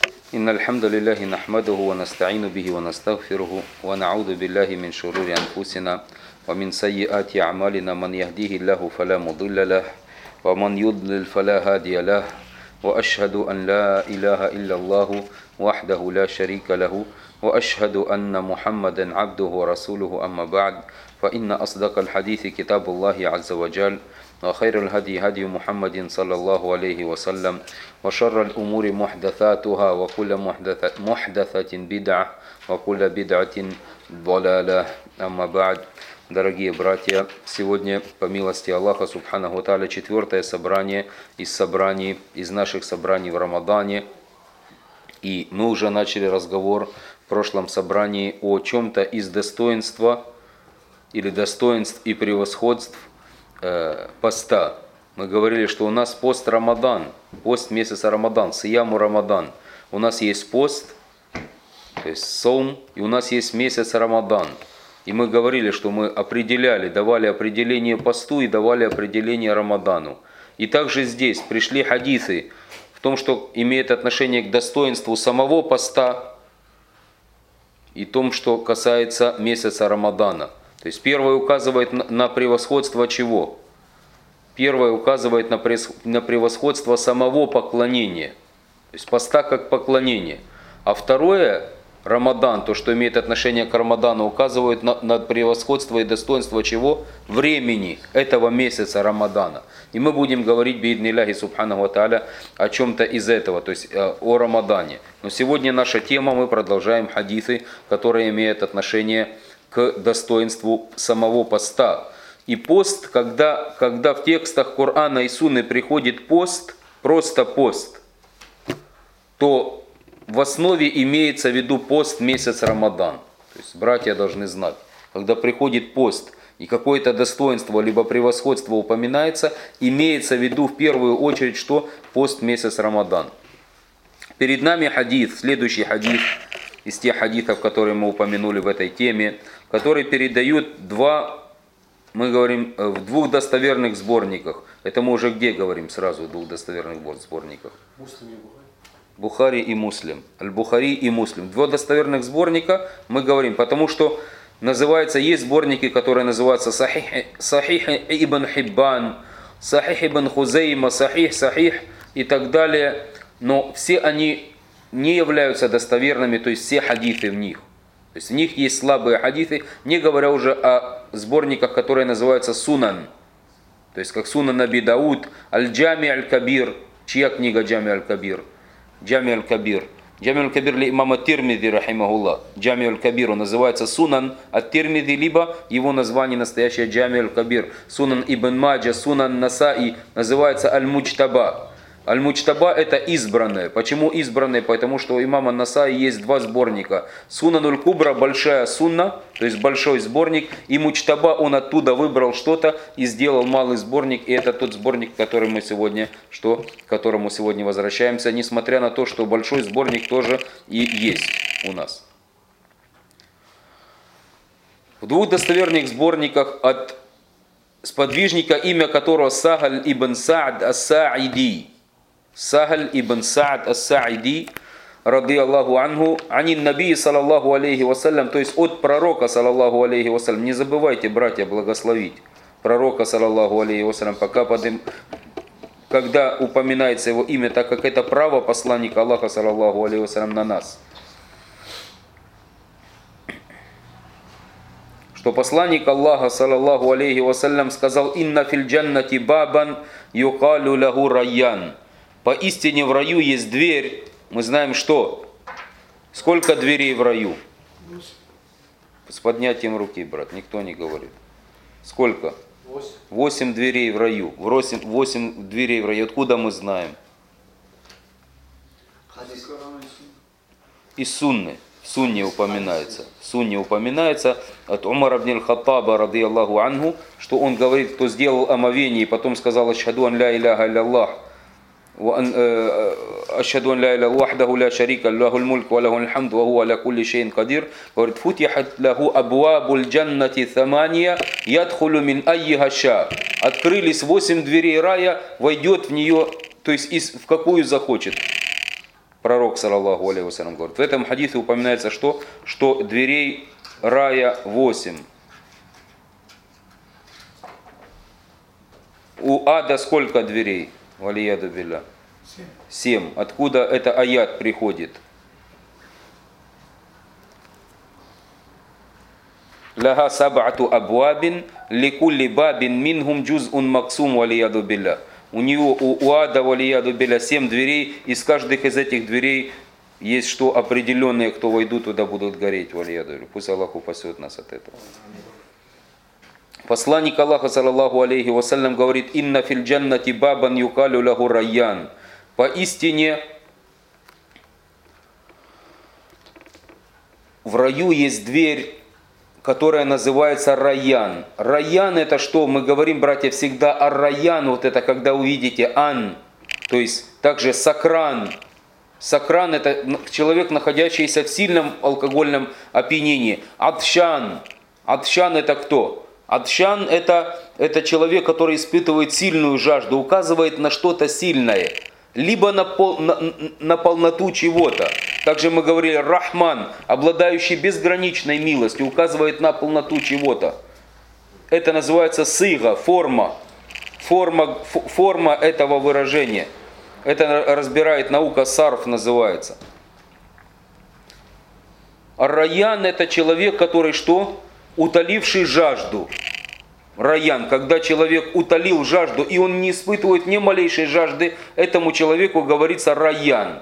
إن الحمد لله نحمده ونستعين به ونستغفره ونعوذ بالله من شرور أنفسنا ومن سيئات أعمالنا من يهديه الله فلا مضل له ومن يضلل فلا هادي له وأشهد أن لا إله إلا الله وحده لا شريك له وأشهد أن محمدا عبده ورسوله أما بعد فإن أصدق الحديث كتاب الله عز وجل وخير الهدي هدي محمد صلى الله عليه وسلم وشر الأمور محدثاتها وكل محدثة بدعة وكل بدعة ضلالة أما بعد. Дорогие братья, сегодня, по милости Аллаха Субханаху ва Тааля, четвертое собрание из наших собраний в Рамадане. И мы уже начали разговор в прошлом собрании о чем-то из достоинства или достоинств и превосходств поста. Мы говорили, что у нас пост Рамадан, пост месяца Рамадан, Сияму Рамадан. У нас есть пост, то есть саум, и у нас есть месяц Рамадан. И мы говорили, что мы давали определение посту и давали определение Рамадану. И также здесь пришли хадисы в том, что имеет отношение к достоинству самого поста и том, что касается месяца Рамадана. То есть первое указывает на превосходство чего? Первое указывает на превосходство самого поклонения. То есть поста как поклонение. А второе, Рамадан, то, что имеет отношение к Рамадану, указывает на превосходство и достоинство чего? Времени этого месяца Рамадана. И мы будем говорить, бииднилляхи субханаху ва тааля, о чем-то из этого, то есть о Рамадане. Но сегодня наша тема, мы продолжаем хадисы, которые имеют отношение к достоинству самого поста. И пост, когда в текстах Корана и Сунны приходит пост, просто пост, то в основе имеется в виду пост месяц Рамадан. То есть братья должны знать, когда приходит пост и какое-то достоинство либо превосходство упоминается, имеется в виду в первую очередь, что пост месяц Рамадан. Перед нами хадис, следующий хадис из тех хадисов, которые мы упомянули в этой теме, который передают мы говорим в двух достоверных сборниках. Это мы уже где говорим сразу, в двух достоверных сборниках? Бухари и Муслим. Аль-Бухари и Муслим. Два достоверных сборника мы говорим, потому что есть сборники, которые называются Сахих ибн Хиббан, Сахих ибн Хузейма, Сахих и так далее. Но все они не являются достоверными, то есть все хадисы в них. То есть в них есть слабые хадисы, не говоря уже о сборниках, которые называются Сунан. То есть как Сунан Аби Дауд, Аль-Джами Аль-Кабир. Чья книга Джами Аль-Кабир? Джами Аль-Кабир. Джами Аль-Кабир ли имама Тирмизи, рахимахуллах. Джами Аль-Кабир, он называется Сунан ат-Тирмизи, либо его название настоящее Джами Аль-Кабир. Сунан Ибн Маджа, Сунан Насаи, называется Аль-Муджтаба. Аль-Муджтаба это избранное. Почему избранное? Потому что у имама Насаи есть два сборника. Сунануль Кубра, большая сунна, то есть большой сборник. И Муджтаба, он оттуда выбрал что-то и сделал малый сборник. И это тот сборник, к которому сегодня возвращаемся. Несмотря на то, что большой сборник тоже и есть у нас. В двух достоверных сборниках от сподвижника, имя которого Сахаль ибн Саад ас-Сааиди. Сахаль ибн Саад ас-Сааиди, ради Аллаху анху, анин наби саллаллаху алейхи вассалям, то есть от пророка саллаллаху алейхи вассалям. Не забывайте, братья, благословить пророка саллаллаху алейхи вассалям, когда упоминается его имя, так как это право посланника Аллаха саллаллаху алейхи вассалям на нас. Что посланник Аллаха саллаллаху алейхи вассалям сказал: «Инна филь джаннати бабан юкалю лаху райян». Поистине в раю есть дверь. Мы знаем что? Сколько дверей в раю? С поднятием руки, брат, никто не говорит. Сколько? 8 дверей в раю. 8 дверей в раю. Откуда мы знаем? Из Сунны. В Сунне упоминается от Умара ибн аль-Хаттаба, ради Аллаху анху, что он говорит, кто сделал омовение и потом сказал: «Ашхаду ан ля иляха илля أشهد أن لا إله وحده لا شريك له الملك وله الحمد وهو على كل شيء قدير. Говорит: فتحت له أبواب الجنة ثمانية يدخل من أيها شاء. Открылись 8 дверей рая, войдет в нее, то есть в какую захочет. Пророк, саллаллаху алейхи вассалям, говорит. В этом хадисе упоминается что? Что дверей рая 8. У ада сколько дверей? Валияду билля. 7. Откуда это аят приходит? Ляха саб'ату абвабин, ликулли бабин минхум джуз'ун максум валияду билля. У него, у ада, валияду билля, 7 дверей, из каждых из этих дверей есть что определенные, кто войдут туда, будут гореть, валияду билля. Пусть Аллах упасет нас от этого. Посланник Аллаха, саллаллаху алейхи вассалям, говорит: «Инна фил джаннати бабан юкалю лаху райян». Поистине в раю есть дверь, которая называется Райян. Райян это что? Мы говорим, братья, всегда ар-Райян, вот это когда увидите ан, то есть также сакран. Сакран это человек, находящийся в сильном алкогольном опьянении. Атшан. Атшан это кто? Атшан это человек, который испытывает сильную жажду, указывает на что-то сильное, либо на полноту чего-то. Также мы говорили, Рахман, обладающий безграничной милостью, указывает на полноту чего-то. Это называется сыга, форма этого выражения. Это разбирает наука, сарф называется. Райян это человек, который что? Утоливший жажду. Райян, когда человек утолил жажду, и он не испытывает ни малейшей жажды, этому человеку говорится райян.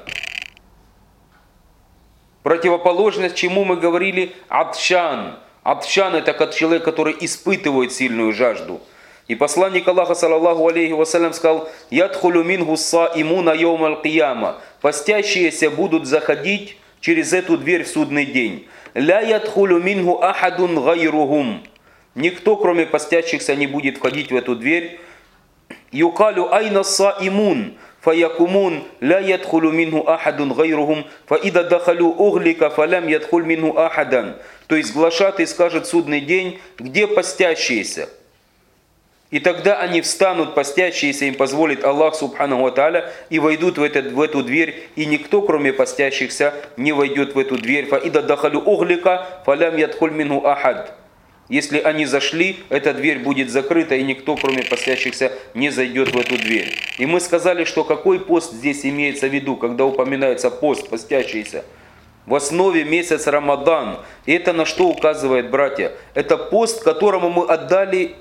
Противоположность чему мы говорили? Атшан. Атшан это как человек, который испытывает сильную жажду. И посланник Аллаха, саллаллаху алейхи вассалям, сказал: «Ядхулю мингу саимуна йоум аль-кияма». Постящиеся будут заходить через эту дверь в судный день. «Ля ядхулю мингу ахадун гайрухум». Никто, кроме постящихся, не будет входить в эту дверь. «Юкалю айна саимун». فَيَكُمُونَ لَا يَدْخُلُ مِنْهُ أَحَدٌ غَيْرُهُمْ فَإِذَا دَخَلُوا أُغْلِقَ فَلَمْ يَدْخُلْ مِنْهُ أَحَدًا. То есть глашатый скажет судный день: где постящиеся? И тогда они встанут, постящиеся, им позволит Аллах субханаху ва тааля, и войдут в эту дверь, и никто, кроме постящихся, не войдет в эту дверь. فَإِذَا دَخَلُوا أُغْلِقَ فَلَمْ يَدْخُلْ مِنْهُ أَحَدٌ. Если они зашли, эта дверь будет закрыта, и никто, кроме постящихся, не зайдет в эту дверь. И мы сказали, что какой пост здесь имеется в виду, когда упоминается пост, постящийся. В основе месяц Рамадан. И это на что указывает, братья? Это пост, которому мы отдали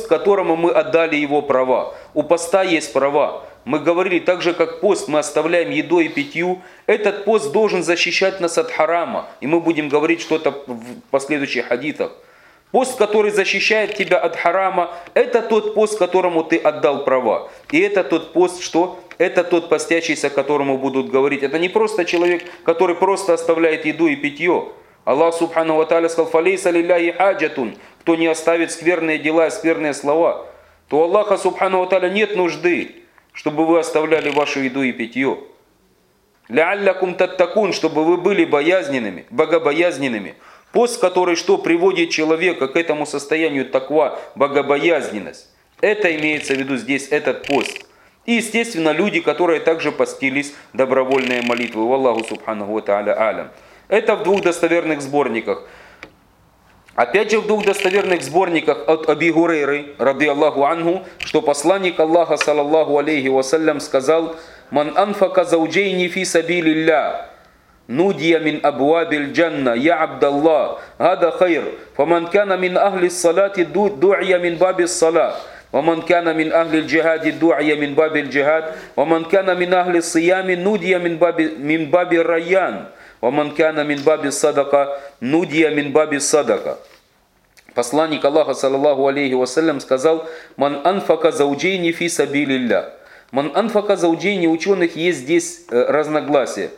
его права. У поста есть права. Мы говорили, так же как пост мы оставляем едой и питью, этот пост должен защищать нас от харама. И мы будем говорить что-то в последующих хадитах. Пост, который защищает тебя от харама, это тот пост, которому ты отдал права. И это тот пост, что? Это тот постящийся, которому будут говорить. Это не просто человек, который просто оставляет еду и питье. Аллах субхану ва тааля сказал: «Фалейса лилляхи хаджатун». Кто не оставит скверные дела и скверные слова, то у Аллаха субхану ва тааля нет нужды, чтобы вы оставляли вашу еду и питье. «Ля'аллякум таттакун», чтобы вы были богобоязненными. Пост, который что приводит человека к этому состоянию таква, богобоязненность. Это имеется в виду здесь, этот пост. И, естественно, люди, которые также постились, добровольные молитвы. Валлаху субханаху ва тааля алям. Это в двух достоверных сборниках. Опять же в двух достоверных сборниках от Аби Гурейры, ради Аллаху анху, что посланник Аллаха, саллаллаху алейхи вассалям, сказал: «Ман анфака зауджейни фи сабилилля. نودي من أبواب الجنة يا عبد الله هذا خير فمن كان من أهل الصلاة دعي من باب الصلاة ومن كان من أهل الجهاد دعي من باب الجهاد ومن كان من أهل الصيام نودي من باب الريان ومن كان من باب الصدقة نودي من باب الصدقة». Посланник Аллаха, саллаллаху алейхи вассалям, сказал: «Ман анфака зауджейни фи сабилилля». Ман анфака зауджейни, ученых есть здесь разногласия.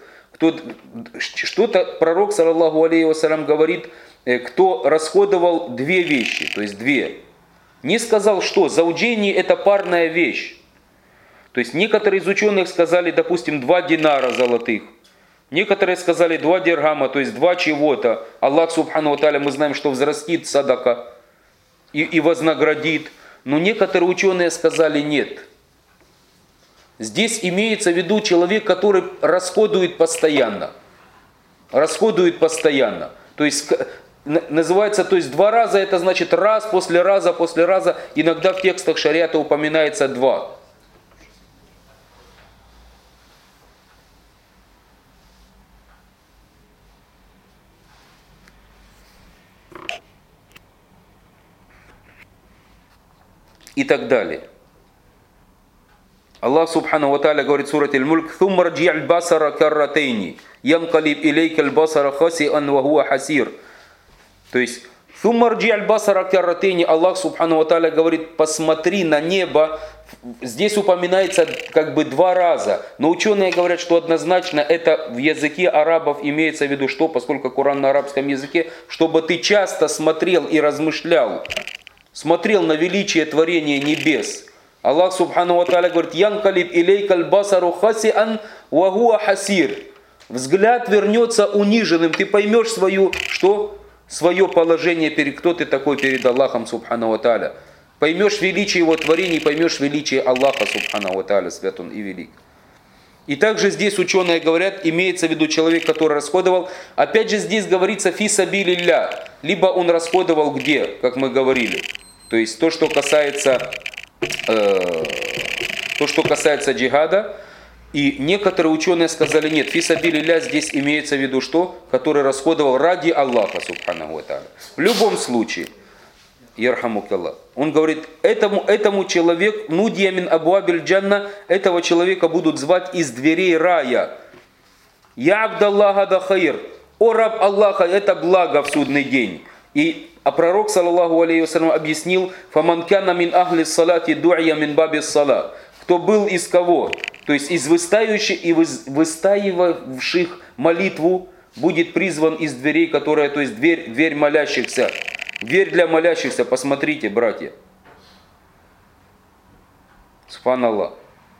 Что-то пророк, саллаллаху алейхи вассалям, говорит, кто расходовал две вещи, то есть две. Не сказал, что зауджейни это парная вещь. То есть некоторые из ученых сказали, допустим, 2 динара золотых. Некоторые сказали 2 дирхама, то есть 2 чего-то. Аллах субхану ва тааля, мы знаем, что взрастит садака и вознаградит. Но некоторые ученые сказали нет. Здесь имеется в виду человек, который расходует постоянно. Расходует постоянно. То есть называется, то есть 2 раза, это значит раз после раза после раза. Иногда в текстах шариата упоминается 2. И так далее. Аллах Субхану ва Тааля говорит в суре Аль-Мульк: «Thumma рджи' аль-басара карратейни, янкалиб илейка аль-басара хаси'ан ва хуа хасир». То есть, «Thumma рджи' аль-басара карратейни», Аллах Субхану ва Тааля говорит: посмотри на небо. Здесь упоминается как бы 2 раза. Но ученые говорят, что однозначно это в языке арабов имеется в виду что, поскольку Коран на арабском языке, чтобы ты часто смотрел и размышлял. Смотрел на величие творения небес. Аллах Субхану ва Тааля говорит: «Янкалиб илейка аль-басару хаси'ан ва хуа хасир». Взгляд вернется униженным. Ты поймешь свое положение, кто ты такой перед Аллахом Субхану ва Тааля. Поймешь величие Его творений, поймешь величие Аллаха Субхану ва Тааля, свят Он и велик. И также здесь ученые говорят, имеется в виду человек, который расходовал. Опять же здесь говорится фи сабилилля. Либо он расходовал где, как мы говорили. То есть то, что касается джихада. И некоторые ученые сказали: нет, фи сабилилля здесь имеется в виду что? Который расходовал ради Аллаха Субхану ва Тааля. В любом случае, ярхамукаллах, он говорит, этому человеку, нудия мин абуабиль джанна, этого человека будут звать из дверей рая. Я абдаллаха да хайр, о раб Аллаха, это благо в судный день. А пророк, саллаллаху алейхи вассалям, объяснил: «Фаман кяна мин ахли салати ду'я мин баби сала». Кто был из кого? То есть из выстаивающих и выстаивавших молитву будет призван из дверей, которая, то есть дверь молящихся. Дверь для молящихся, посмотрите, братья. Субханаллах.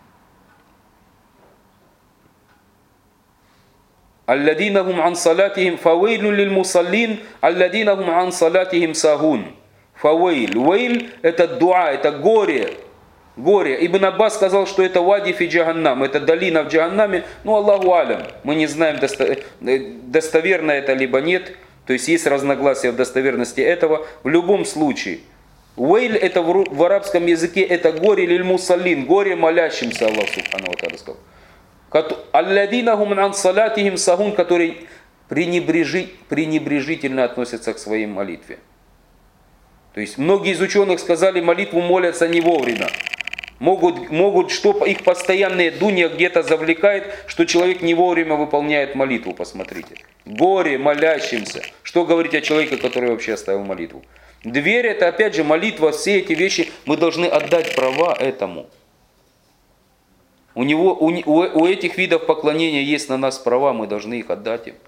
Алладина хум ан салатихим фавейлю лиль мусаллин, алладина хум ан салатихим сахун. Фавейль. Вейль – это дуа, это горе. Горе. Ибн Аббас сказал, что это вади фи джаханнам, это долина в джаханнаме. Ну, Аллаху алям. Мы не знаем, достоверно это либо нет. То есть есть разногласия в достоверности этого. В любом случае, вейль это в арабском языке это горе лиль мусаллин, горе молящимся, Аллах Субхану ва Тааля сказал. Алладина хум ан салатихим сахун, которые пренебрежительно относятся к своей молитве. То есть многие из ученых сказали, молитву молятся не вовремя. Могут, что их постоянные дунья где-то завлекает, что человек не вовремя выполняет молитву, посмотрите. Горе молящимся. Что говорить о человеке, который вообще оставил молитву? Дверь — это опять же молитва, все эти вещи мы должны отдать права этому. У этих видов поклонения есть на нас права, мы должны их отдать им.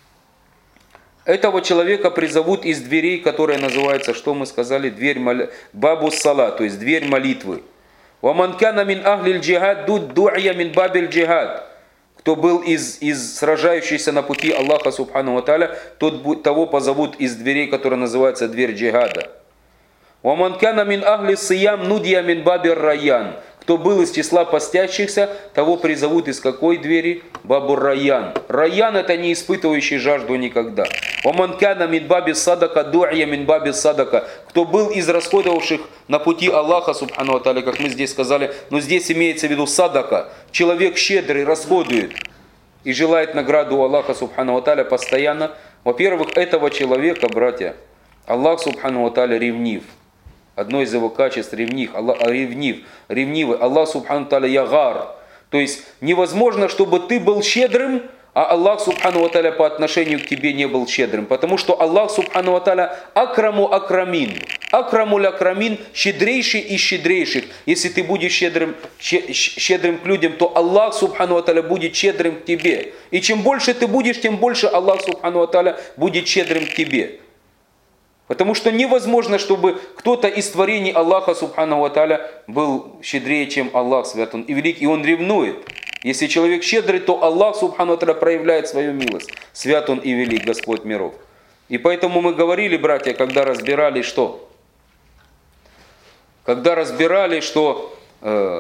Этого человека призовут из дверей, которая называется, что мы сказали, дверь бабу сала, то есть дверь молитвы. وَمَنْ كَانَ مِنْ أَهْلِ الْجِهَادِ دُعِيَ مِنْ بَابِ الْجِهَادِ. Кто был из сражающихся на пути Аллаха Субхану ва Тааля, того позовут из дверей, которая называется дверь джихада. وَمَنْ كَانَ مِنْ أَهْلِ الصِّيَامِ نُدِيَ مِنْ بَابِ الرَّيَّانِ. Кто был из числа постящихся, того призовут из какой двери? Бабур Райян. Райян — это не испытывающий жажду никогда. «Ваман кяна мин баби садака ду'я мин баби садака». Кто был из расходовавших на пути Аллаха Субхану ва Тааля, как мы здесь сказали, но здесь имеется в виду садака. Человек щедрый, расходует и желает награду у Аллаха Субхану ва Тааля постоянно. Во-первых, этого человека, братья, Аллах Субхану ва Тааля ревнив. Одно из его качеств — ревнивый. Аллах Субхану ва Тааля ягар. То есть невозможно, чтобы ты был щедрым, а Аллах Субхану ва Тааля по отношению к тебе не был щедрым. Потому что Аллах Субхану ва Тааля акраму акрамин. Акрамуль акрамин, щедрейший из щедрейших. Если ты будешь щедрым к людям, то Аллах Субхану ва Тааля будет щедрым к тебе. И чем больше ты будешь, тем больше Аллах Субхану ва Тааля будет щедрым к тебе. Потому что невозможно, чтобы кто-то из творений Аллаха Субхану ва Тааля был щедрее, чем Аллах, свят Он и велик, и Он ревнует. Если человек щедрый, то Аллах Субхану ва Тааля проявляет свою милость. Свят Он и велик, Господь миров. И поэтому мы говорили, братья, когда разбирали, что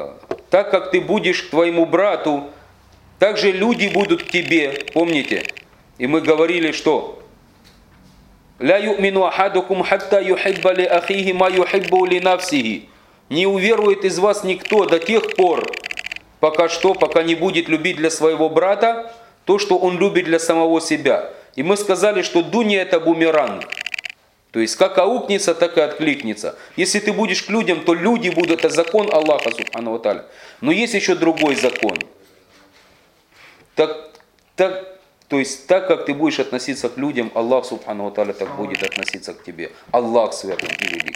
так как ты будешь к твоему брату, также люди будут к тебе. Помните? И мы говорили, что «Ля ю'мину ахадукум хатта юхибба ли ахихи ма юхиббу ли нафсихи». Не уверует из вас никто до тех пор, пока не будет любить для своего брата то, что он любит для самого себя. И мы сказали, что дуня это бумеранг. То есть как аукнется, так и откликнется. Если ты будешь к людям, то люди будут, это закон Аллаха субхану ва тааля. Но есть еще другой закон. То есть так как ты будешь относиться к людям, Аллах субхану ва тааля так будет относиться к тебе. Аллах свят и велик.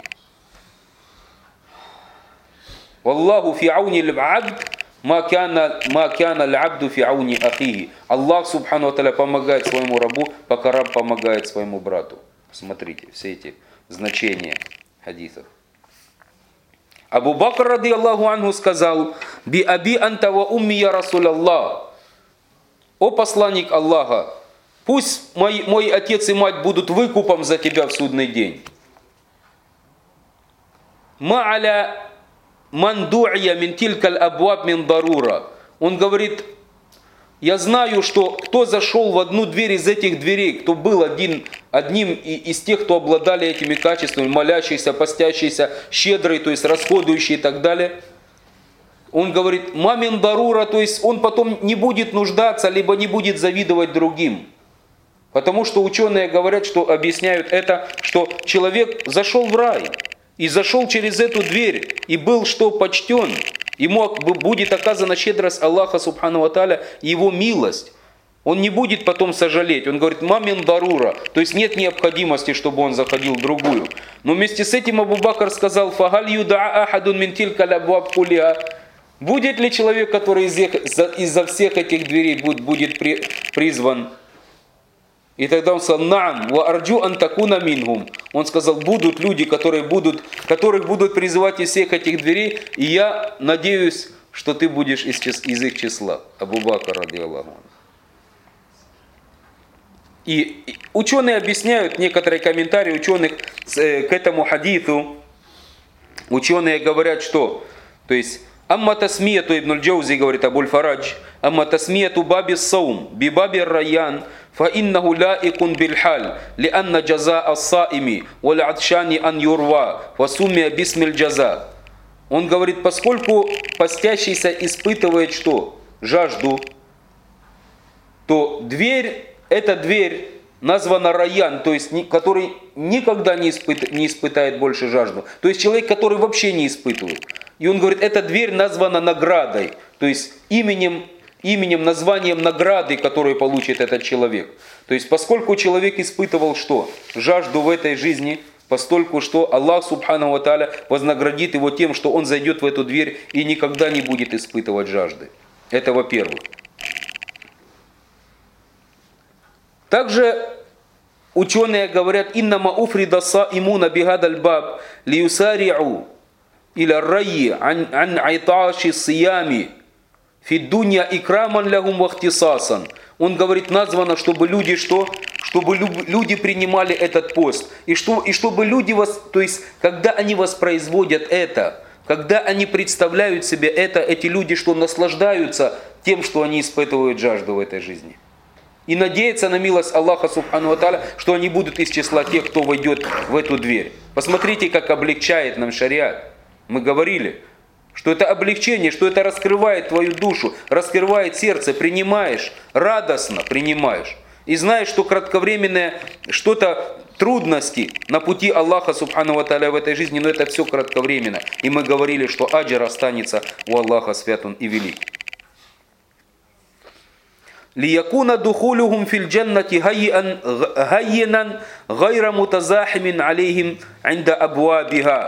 Валлаху фи ауни аль-абд ма кана аль-абду фи ауни ахихи. Аллах субхану ва тааля помогает своему рабу, пока раб помогает своему брату. Смотрите, все эти значения хадисов. Абу Бакр ради Аллаху анху сказал: «Би аби анта ва умми я Расул Аллах». О посланник Аллаха, пусть мой отец и мать будут выкупом за тебя в судный день. Ма аля ман ду'я мин тилкаль абваб мин дарура. Он говорит: я знаю, что кто зашел в одну дверь из этих дверей, кто был одним из тех, кто обладали этими качествами, молящийся, постящийся, щедрый, то есть расходующий и так далее. Он говорит: мамин дарура, то есть он потом не будет нуждаться, либо не будет завидовать другим. Потому что ученые говорят, что объясняют это, что человек зашел в рай и зашел через эту дверь и был что почтен. Ему будет оказана щедрость Аллаха субхану ва тааля, его милость. Он не будет потом сожалеть. Он говорит: мамин дарура, то есть нет необходимости, чтобы он заходил в другую. Но вместе с этим Абу Бакр сказал: фагаль юда'a ахадун мин тилкаль абваб кулиха. Будет ли человек, который из-за всех этих дверей будет призван? И тогда он сказал: наам, ва арджу ан такуна минхум. Он сказал: будут люди, которых будут призывать из всех этих дверей, и я надеюсь, что ты будешь из их числа. Абу Бакр ради Аллаху анху. И ученые объясняют, некоторые комментарии ученых к этому хадису, ученые говорят, что, то есть, амма тасмияту ибн аль-Джаузи, говорит Абуль Фарадж, амма тасмияту баби саум, би баби райян, фа иннаху лаикун бильхаль, лианна джаза ас-саими, валь адшани ан юрва, фа сумия бисмиль джаза. Он говорит, поскольку постящийся испытывает что? Жажду, то эта дверь названа райян, то есть который никогда не испытает больше жажду. То есть человек, который вообще не испытывает. И он говорит, эта дверь названа наградой, то есть именем, названием награды, которую получит этот человек. То есть поскольку человек испытывал что? Жажду в этой жизни, постольку что Аллах субхану ва тааля вознаградит его тем, что он зайдет в эту дверь и никогда не будет испытывать жажды. Это во-первых. Также ученые говорят: «Иннама уфрида саимуна бихадаль баб лиюсари'у иля райи ан айташи сиями фи дунья ikраман лягум вахтисасан». Он говорит, названо, чтобы люди что? Чтобы люди принимали этот пост. И чтобы люди, то есть, когда они воспроизводят это, когда они представляют себе это, эти люди что? Наслаждаются тем, что они испытывают жажду в этой жизни. И надеяться на милость Аллаха субхану ва тааля, что они будут из числа тех, кто войдет в эту дверь. Посмотрите, как облегчает нам шариат. Мы говорили, что это облегчение, что это раскрывает твою душу, раскрывает сердце, принимаешь, радостно принимаешь. И знаешь, что кратковременное что-то, трудности на пути Аллаха субхану ва тааля в этой жизни, но это все кратковременно. И мы говорили, что аджр останется у Аллаха свят он и велик. ليكون دخولهم في الجنة هينا غير متزاحم عليهم عند أبوابها.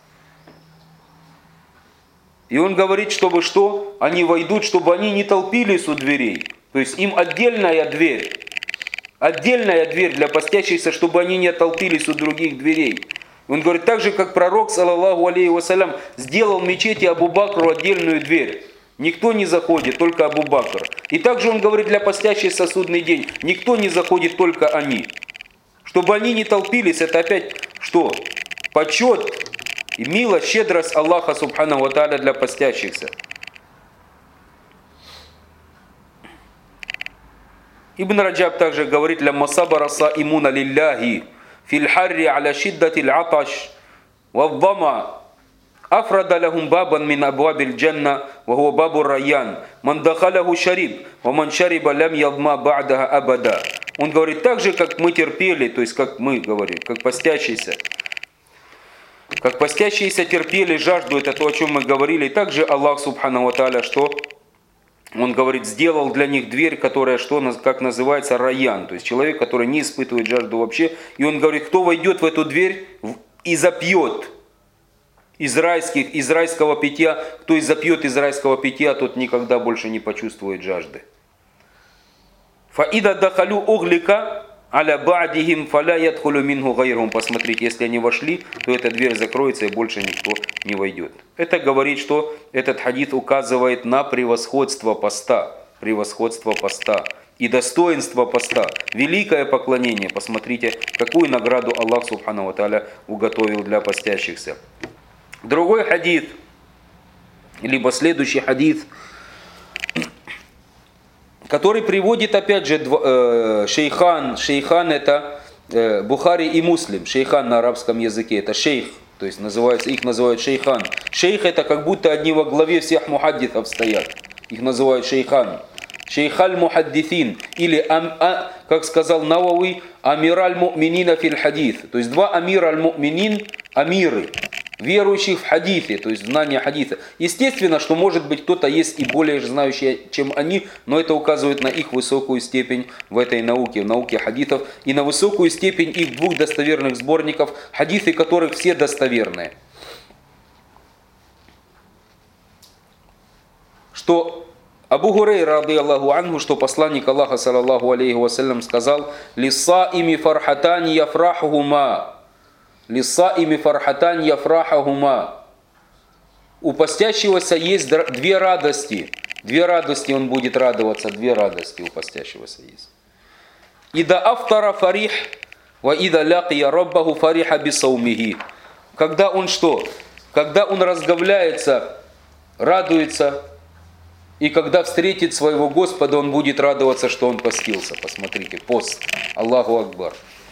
И он говорит, чтобы что? Они войдут, чтобы они не толпились у дверей. То есть им отдельная дверь для постящихся, чтобы они не толпились у других дверей. Он говорит, так же, как пророк, саллаллаху алейхи вассалям, сделал в мечети Абу Бакру отдельную дверь. Никто не заходит, только Абу Бакр. И также он говорит, для постящихся судный день, никто не заходит, только они. Чтобы они не толпились, это опять что? Почет и милость, щедрость Аллаха субхану ва тааля для постящихся. Ибн Раджаб также говорит: «Лямма сабара саимуна лилляхи фил харри аля шиддатил аташ ваддама афрада лахум бабан мин абвабил джанна ва хуа бабур райян ман дахалаху шариб ва ман шариба лям ядма ба'даха абада». Он говорит: так же, как мы терпели, то есть как мы говорим, как постящиеся терпели жажду, это то, о чем мы говорили. И также Аллах Субхану ва Тааля, что Он говорит, сделал для них дверь, которая, что, как называется, райян, то есть человек, который не испытывает жажду вообще. И Он говорит, кто войдет в эту дверь и запьет из райского питья, кто и запьет из райского питья, тот никогда больше не почувствует жажды. Фаида дахалю углика аля ба'дихим фаля ядхулю минху гайрум. Посмотрите, если они вошли, то эта дверь закроется и больше никто не войдет. Это говорит, что этот хадис указывает на превосходство поста и достоинство поста, великое поклонение. Посмотрите, какую награду Аллах Субхану ва Тааля уготовил для постящихся. Другой хадис, либо следующий хадис, который приводит опять же шейхан. Шейхан это Бухари и Муслим. Шейхан на арабском языке это шейх, то есть их называют шейхан. Шейх это как будто одни во главе всех мухаддисов стоят. Их называют шейхан. Шейхаль мухаддисин. Или, как сказал Навави, амираль му'минина фил хадис. То есть два амираль му'минин, амиры, верующих в хадисе, то есть знание хадиса. Естественно, что может быть кто-то есть и более знающий, чем они, но это указывает на их высокую степень в этой науке, в науке хадисов, и на высокую степень их двух достоверных сборников, хадисы которых все достоверные. Что Абу Гурейра, ради Аллаху анху, что посланник Аллаха, саллаллаху алейхи вассалям, сказал: «Лиссаими фархатани яфрахума». Лиссаими фархатан яфрахахума. У постящегося есть две радости. Две радости он будет радоваться. Две радости у постящегося есть. Ида афтара фарих, ва ида лякия раббаху фариха бисаумихи. Когда он что? Когда он разговляется, радуется, и когда встретит своего Господа, он будет радоваться, что он постился. Посмотрите, пост. Аллаху Акбар.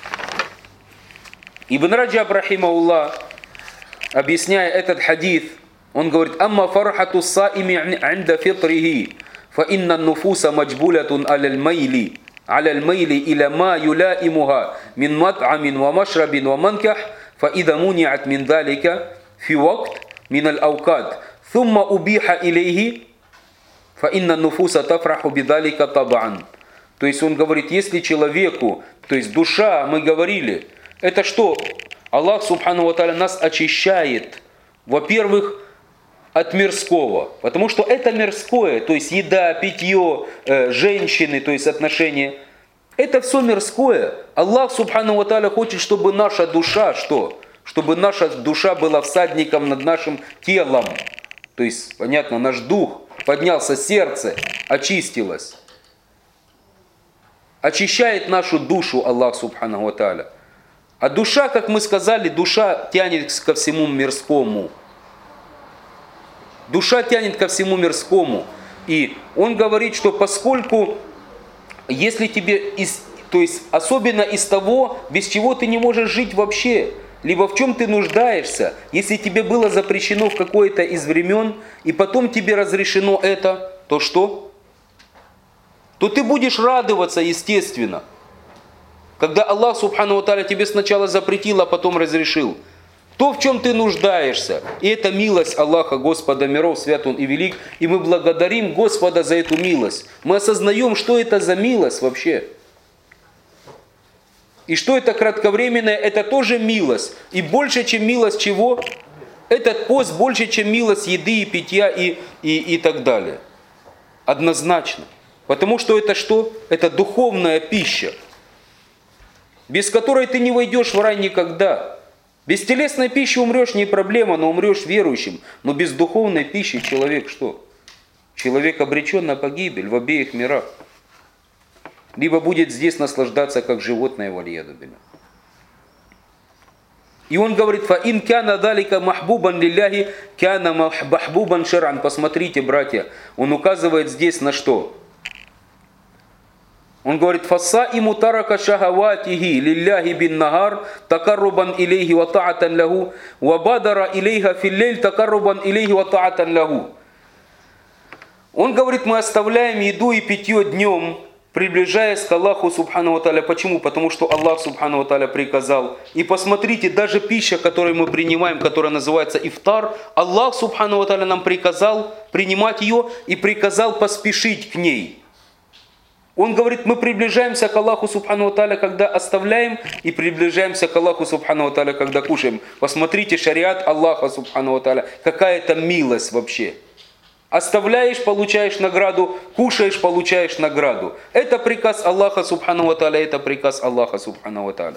Ибн Раджаб, рахимахуллах, объясняя этот хадис, он говорит: «Амма фархату саими инда фитрихи, фа инна нуфуса маджбулятун аляль майли иля ма юлаимуха мин мат'амин ва машрабин ва манках, фа ида муниат мин далика фи вакт мин аль-аукад, thumma убиха илейхи, фа инна нуфуса тафраху бидалика табан». То есть он говорит, если человеку, то есть душа, мы говорили, это что? Аллах Субхану ва Тааля нас очищает, во-первых, от мирского. Потому что это мирское, то есть еда, питье, женщины, то есть отношения. Это все мирское. Аллах Субхану ва Тааля хочет, чтобы наша душа, что? Чтобы наша душа была всадником над нашим телом. То есть, понятно, наш дух поднялся, сердце очистилось. Очищает нашу душу Аллах Субхану ва Тааля. А душа, как мы сказали, душа тянет ко всему мирскому. Душа тянет ко всему мирскому. И он говорит, что поскольку, если тебе, то есть особенно из того, без чего ты не можешь жить вообще, либо в чем ты нуждаешься, если тебе было запрещено в какое-то из времен, и потом тебе разрешено это, то что? То ты будешь радоваться, естественно. Когда Аллах Субхану ва Тааля тебе сначала запретил, а потом разрешил. То, в чем ты нуждаешься. И это милость Аллаха, Господа миров, свят Он и велик. И мы благодарим Господа за эту милость. Мы осознаем, что это за милость вообще. И что это кратковременное, это тоже милость. И больше, чем милость чего? Этот пост больше, чем милость еды и питья и так далее. Однозначно. Потому что это что? Это духовная пища, без которой ты не войдешь в рай никогда. Без телесной пищи умрешь, не проблема, но умрешь верующим. Но без духовной пищи человек что? Человек обречен на погибель в обеих мирах. Либо будет здесь наслаждаться, как животное, валияду билля. И он говорит: «Фа ин кяна далика махбубан лилляхи, кяна махбубан шар'ан». Посмотрите, братья, он указывает здесь на что? Он говорит: «Фассаиму тарака шахаватихи лилляхи бин нагар, такаррубан илейхи ва таатан лаху, ва бадара илейха филлейль, такаррубан илейхи ва таатан лаху». Он говорит: мы оставляем еду и питье днем, приближаясь к Аллаху Субхану ва Тааля. Почему? Потому что Аллах Субхану ва Тааля приказал. И посмотрите, даже пища, которую мы принимаем, которая называется ифтар, Аллах Субхану ва Тааля нам приказал принимать ее и приказал поспешить к ней. Он говорит: мы приближаемся к Аллаху Субхану ва Тааля, когда оставляем, и приближаемся к Аллаху Субхану ва Тааля, когда кушаем. Посмотрите шариат Аллаха Субхану ва Тааля. Какая это милость вообще. Оставляешь, получаешь награду, кушаешь, получаешь награду. Это приказ Аллаха Субхану ва Тааля, это приказ Аллаха Субхану ва Тааля.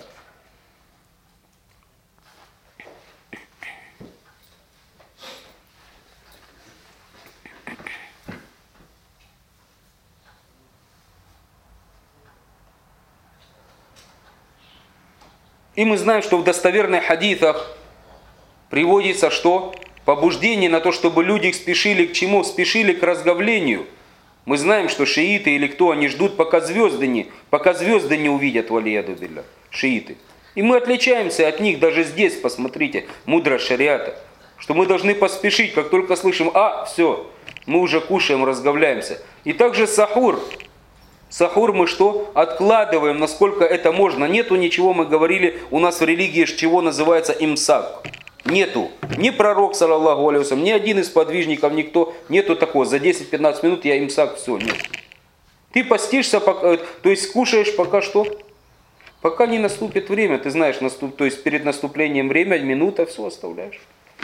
И мы знаем, что в достоверных хадисах приводится, что побуждение на то, чтобы люди спешили к чему? Спешили к разговлению. Мы знаем, что шииты или кто, они ждут, пока звезды не увидят, валияду билля, шииты. И мы отличаемся от них даже здесь, посмотрите, мудрость шариата, что мы должны поспешить, как только слышим: все, мы уже кушаем, разговляемся. И также сахур. Сахур мы что? Откладываем, насколько это можно. Нету ничего, мы говорили, у нас в религии чего называется имсак. Нету. Ни пророк, саллаллаху алейхи вассалям, ни один из подвижников, никто. Нету такого. За 10-15 минут я имсак, все, нет. Ты постишься, то есть кушаешь пока что? Пока не наступит время. Ты знаешь, то есть перед наступлением время, минута, все оставляешь.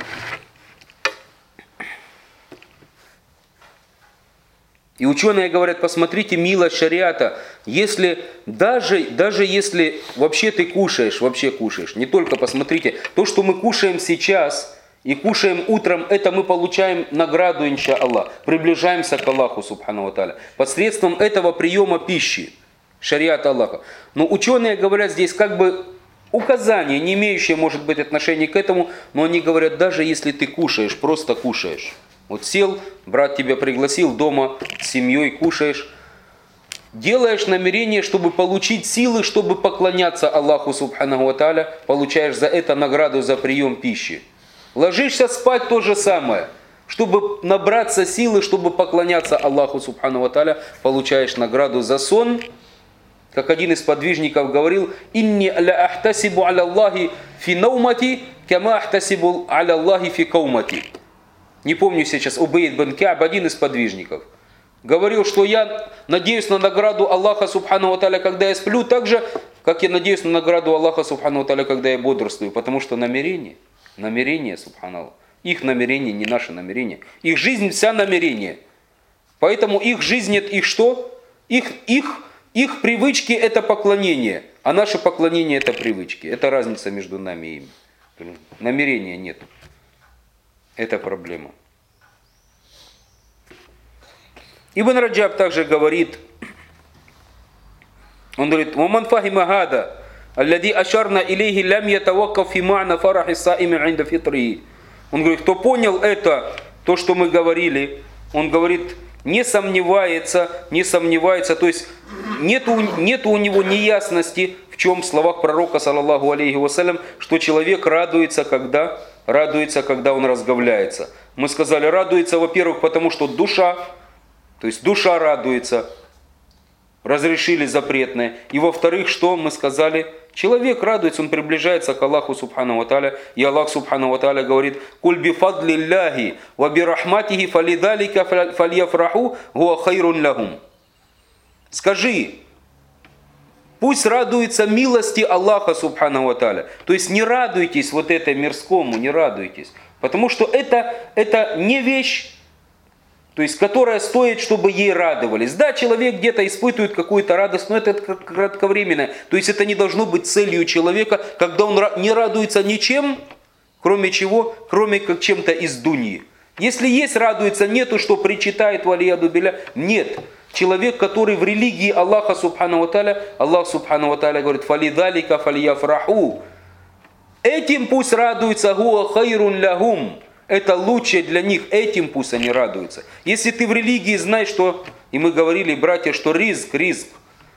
И ученые говорят: посмотрите милость шариата. Если, даже если вообще ты кушаешь, не только, посмотрите, то, что мы кушаем сейчас и кушаем утром, это мы получаем награду, иншаллах. Приближаемся к Аллаху Субхану ва Тааля посредством этого приема пищи, шариата Аллаха. Но ученые говорят здесь как бы указание, не имеющее, может быть, отношения к этому, но они говорят: даже если ты кушаешь, просто кушаешь. Вот сел, брат тебя пригласил дома с семьей, кушаешь. Делаешь намерение, чтобы получить силы, чтобы поклоняться Аллаху Субханаху ва Тааля. Получаешь за это награду за прием пищи. Ложишься спать, то же самое. Чтобы набраться силы, чтобы поклоняться Аллаху Субханаху ва Тааля, получаешь награду за сон. Как один из подвижников говорил: «Инни ля ахтасибу аля Аллахи фи наумати, кама ахтасибу аля Аллахи фи каумати». Не помню сейчас, Убейд бен Кааб, один из подвижников, говорил, что я надеюсь на награду Аллаха Субхану ва Тааля, когда я сплю, так же, как я надеюсь на награду Аллаха Субхану ва Тааля, когда я бодрствую. Потому что намерение, Субханаллах, их намерение, не наше намерение. Их жизнь вся намерение. Поэтому их жизнь, их что? Их привычки это поклонение, а наше поклонение это привычки. Это разница между нами и ими. Намерения нет. Это проблема. Ибн Раджаб также говорит, он говорит: «Ваман фахима хада, аллади ашарна илейхи лям ятаваккаф фи ма'на фарахи саими инда фитрихи». Он говорит: кто понял это, то, что мы говорили, он говорит, не сомневается, то есть нету у него неясности, в чем в словах пророка, саллаллаху алейхи вассалям, что человек радуется, когда он разговляется. Мы сказали, радуется, во-первых, потому что душа радуется, разрешили запретное. И во-вторых, что мы сказали? Человек радуется, он приближается к Аллаху Субхану ва Тааля. И Аллах Субхану ва Тааля говорит: «Куль би фадлиллахи ва би рахматихи фалидалика фальяфраху гуа хайрун лахум». Скажи, пусть радуется милости Аллаха Субхану ва Тааля. То есть не радуйтесь вот этой мирскому, не радуйтесь. Потому что это не вещь, то есть которая стоит, чтобы ей радовались. Да, человек где-то испытывает какую-то радость, но это кратковременное. То есть это не должно быть целью человека, когда он не радуется ничем, кроме чего? Кроме как чем-то из дуньи. Если есть радуется, нету, что причитает валияду билля, нет. Человек, который в религии Аллаха Субхану ва Тааля, Аллах Субхану ва Тааля говорит: «Фалидалика фальяфраху». Этим пусть радуется, гуа хайрун лахум. Это лучше для них, этим пусть они радуются. Если ты в религии знаешь, что, и мы говорили, братья, что ризк,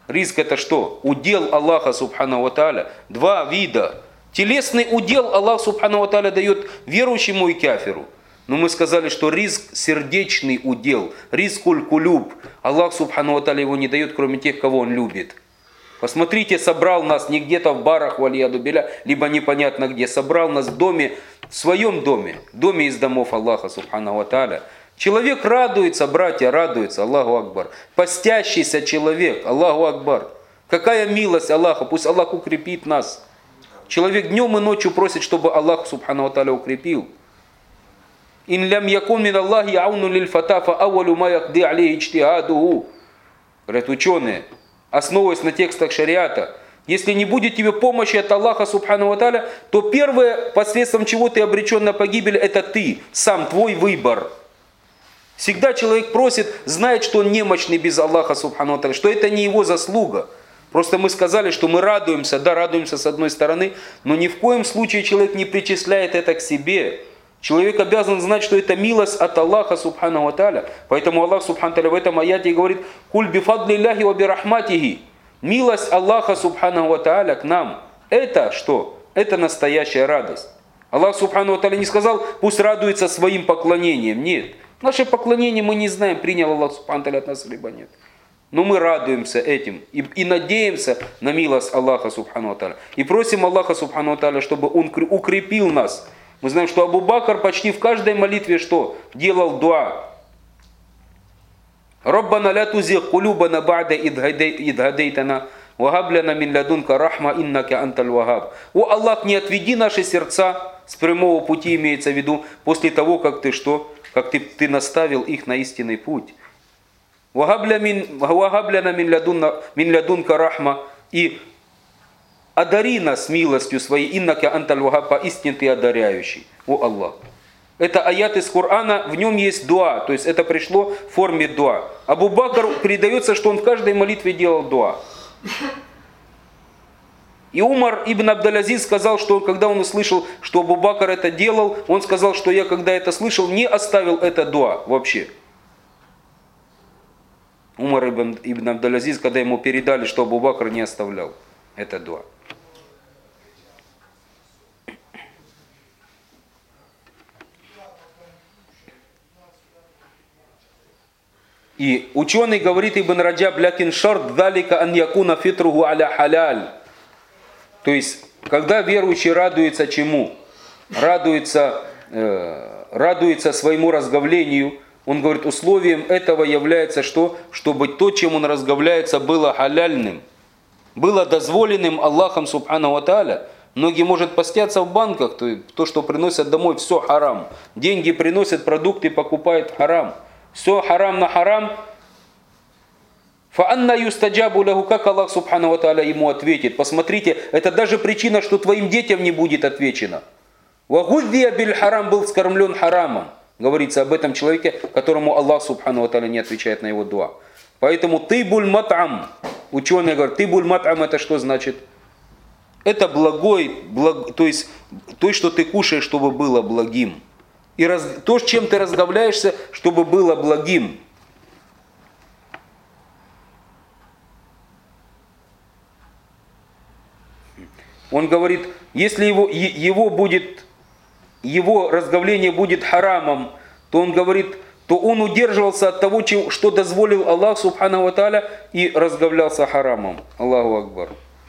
Ризк это что? Удел Аллаха Субхану ва Тааля. Два вида. Телесный удел Аллах Субхану ва Тааля дает верующему и кафиру. Но мы сказали, что ризк сердечный удел, ризкуль кулюб. Аллах Субхану ва Тааля его не дает, кроме тех, кого Он любит. Посмотрите, собрал нас не где-то в барах, валияду биля, либо непонятно где. Собрал нас в доме, в своем доме, в доме из домов Аллаха Субхану ва Тааля. Человек радуется, братья, радуется, Аллаху Акбар. Постящийся человек, Аллаху Акбар. Какая милость Аллаха, пусть Аллах укрепит нас. Человек днем и ночью просит, чтобы Аллах Субхану ва Тааля укрепил. «Ин лям якун мин Аллахи ауну лиль фата фа ауалу ма якди алейхи ичтихадуху». Говорят ученые, основываясь на текстах шариата, если не будет тебе помощи от Аллаха Субхану ва Тааля, то первое, посредством чего ты обречен на погибель, это ты, сам твой выбор. Всегда человек просит, знает, что он немощный без Аллаха Субхану ва Тааля, что это не его заслуга. Просто мы сказали, что мы радуемся, да, радуемся с одной стороны, но ни в коем случае человек не причисляет это к себе. Человек обязан знать, что это милость от Аллаха Субхану ва Тааля. Поэтому Аллах Субхану ва Тааля в этом аяте говорит: «Куль бифадли ляхи ва бирахматихи». Милость Аллаха Субхану ва Тааля к нам. Это что? Это настоящая радость. Аллах Субхану ва Тааля не сказал, пусть радуется своим поклонением. Нет. Наше поклонение мы не знаем, принял Аллах Субхану ва Тааля от нас либо нет. Но мы радуемся этим и надеемся на милость Аллаха Субхану ва Тааля. И просим Аллаха Субхану ва Тааля, чтобы Он укрепил нас. Мы знаем, что Абу Бакр почти в каждой молитве что? Делал дуа. «Раббана ля тузигh кулюбана ба'да идь хадейтана, ва хаб лана мин ладунка рахма иннака анталь вахаб». О Аллах, не отведи наши сердца с прямого пути, имеется в виду, после того, как ты что? Как ты наставил их на истинный путь. «Ва хаб лана мин ладунка рахма». И одари нас милостью своей, иннака анталь вахаб, поистине ты одаряющий. О Аллах. Это аят из Корана, в нем есть дуа, то есть это пришло в форме дуа. Абу Бакр передается, что он в каждой молитве делал дуа. И Умар ибн Абдаль-Азиз сказал, что когда он услышал, что Абу Бакр это делал, он сказал, что я, когда это слышал, не оставил это дуа вообще. Умар ибн Абдаль-Азиз, когда ему передали, что Абу Бакр не оставлял это дуа. И ученый говорит, Ибн Раджаб, лякин шарт далика ан якуна фитругу аля халяль. То есть, когда верующий радуется чему? Радуется своему разговлению. Он говорит, условием этого является что? Чтобы то, чем он разговляется, было халяльным. Было дозволенным Аллахом Субхану ва Тааля. Многие, может, постятся в банках, то, что приносят домой, все харам. Деньги приносят, продукты покупают харам. Все харам на харам. Фаанна юстаджабу лаху, как Аллах Субхану ва Тааля ему ответит. Посмотрите, это даже причина, что твоим детям не будет отвечено. Вагуддия биль харам, был скормлен харамом. Говорится об этом человеке, которому Аллах Субхану ва Тааля не отвечает на его дуа. Поэтому тибуль мат'ам. Ученые говорят, тибуль мат'ам это что значит? Это то есть то, что ты кушаешь, чтобы было благим. И то, с чем ты разговляешься, чтобы было благим. Он говорит, если его разговление будет харамом, то он говорит, то он удерживался от того, что дозволил Аллах Субхану ва Тааля, и разговлялся харамом. Аллаху Акбар.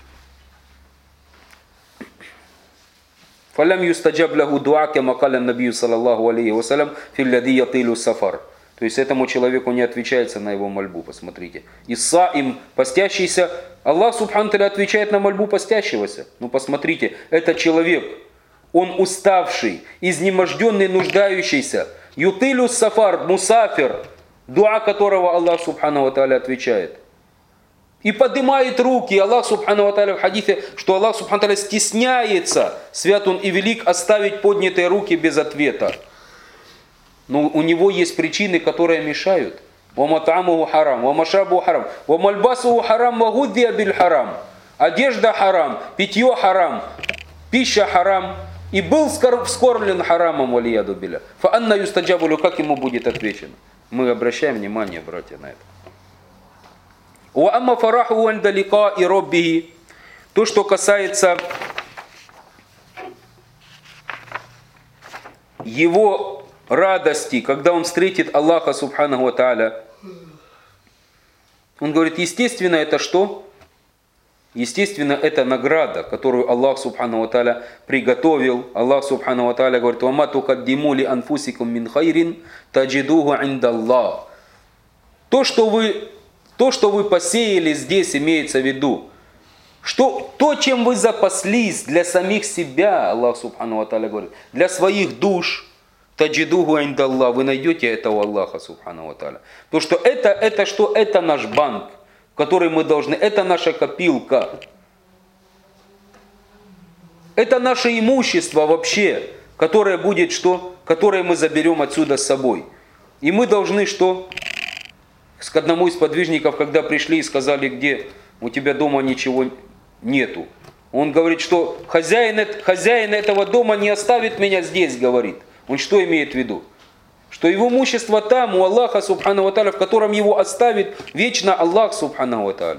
Фалям юстаджаб лаху дуа, кама каля набию саллаллаху алейхи вассалям, филлади ятилу сафар. То есть этому человеку не отвечается на его мольбу, посмотрите. Исаим, постящийся, Аллах Субхану ва Тааля отвечает на мольбу постящегося. Ну посмотрите, это человек, он уставший, изнеможденный, нуждающийся. Ютилю сафар, мусафир, дуа которого Аллах Субхану ва Тааля отвечает. И поднимает руки. Аллах Субхану ва Тааля в хадисе, что Аллах Субхану ва Тааля стесняется, свят Он и велик, оставить поднятые руки без ответа. Но у него есть причины, которые мешают. وَمَطْعَمُهُ حَرَامٌ وَمَشْرَبُهُ حَرَامٌ وَمَلْبَسُهُ حَرَامٌ وَغُذِّيَ بِالْحَرَامِ. Одежда харам, питье харам, пища харам. И был вскормлен харамом, валияду билля. Фаанна юстаджабу лаху, как ему будет отвечено? Мы обращаем внимание, братья, на это. Ва амма фараху инда ликаи раббихи. То, что касается его радости, когда он встретит Аллаха субханаху ва тааля. Он говорит, естественно, это что? Естественно, это награда, которую Аллах субханаху ва тааля приготовил. Аллах субханаху ва тааля говорит, «Вама тукаддиму ли анфусикум мин хайрин таджидуху индаллах». То, что вы посеяли здесь, имеется в виду. То, чем вы запаслись для самих себя, Аллах субхану ва тааля говорит, для своих душ, таджидуху индаллах, вы найдете это у Аллаха субхану ва тааля. Потому что это что? Это наш банк, в который мы должны, это наша копилка. Это наше имущество вообще, которое будет что? Которое мы заберем отсюда с собой. И мы должны что? К одному из подвижников, когда пришли и сказали, где у тебя дома ничего нету. Он говорит, что хозяин этого дома не оставит меня здесь, говорит. Он что имеет в виду? Что его имущество там, у Аллаха, субхану ва тааля, в котором его оставит вечно Аллах, субхану ва тааля.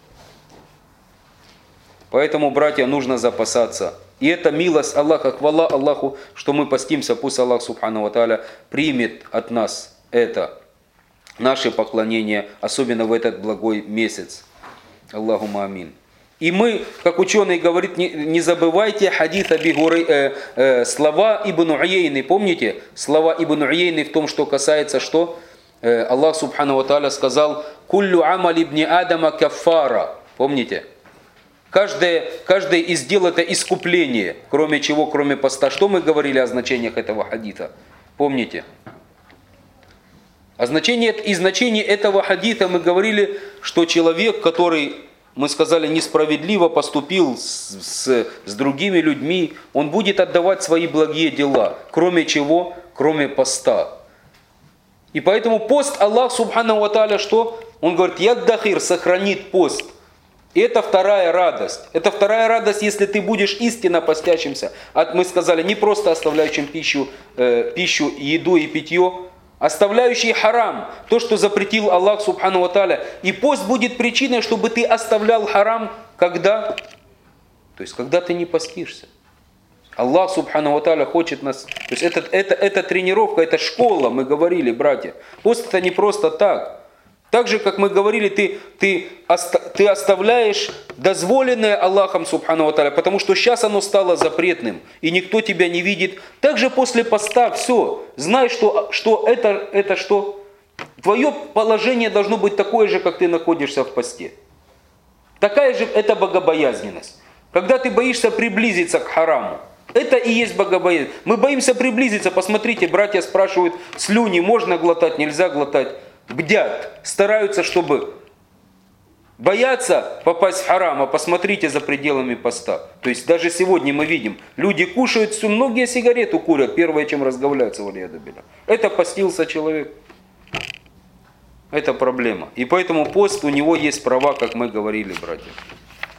Поэтому, братья, нужно запасаться. И это милость Аллаха, хвала Аллаху, что мы постимся. Пусть Аллах, субхану ва тааля, примет от нас это, наше поклонение, особенно в этот благой месяц. Аллахумма амин. И мы, как ученый говорит, не забывайте хадис слова Ибн Уейны. Помните? Слова Ибн Уейны в том, что касается, что Аллах субхану ва тааля сказал, «Куллю амали ибни Адама каффара». Помните? Каждое из дел это искупление. Кроме чего? Кроме поста. Что мы говорили о значениях этого хадиса? Помните? Значение этого хадиса мы говорили, что человек, который, мы сказали, несправедливо поступил с другими людьми, он будет отдавать свои благие дела. Кроме чего? Кроме поста. И поэтому пост Аллах субхану ва тааля что? Он говорит, яддахир, сохранит пост. И это вторая радость. Это вторая радость, если ты будешь истинно постящимся. Мы сказали, не просто оставляющим пищу, еду и питье, оставляющий харам, то, что запретил Аллах субхану ва тааля. И пост будет причиной, чтобы ты оставлял харам, когда? То есть, когда ты не постишься. Аллах субхану ва тааля хочет нас... То есть, это тренировка, это школа, мы говорили, братья. Пост это не просто так. Так же, как мы говорили, ты оставляешь дозволенное Аллахом субхану ва тааля, потому что сейчас оно стало запретным, и никто тебя не видит. Также после поста все. Знай, что это что? Твое положение должно быть такое же, как ты находишься в посте. Такая же это богобоязненность. Когда ты боишься приблизиться к хараму. Это и есть богобоязненность. Мы боимся приблизиться. Посмотрите, братья спрашивают, слюни можно глотать, нельзя глотать. Бдят, стараются, чтобы бояться попасть в харам, а посмотрите за пределами поста. То есть даже сегодня мы видим, люди кушают, многие сигарету курят, первое, чем разговляются, валиядубилля. Это постился человек. Это проблема. И поэтому пост, у него есть права, как мы говорили, братья.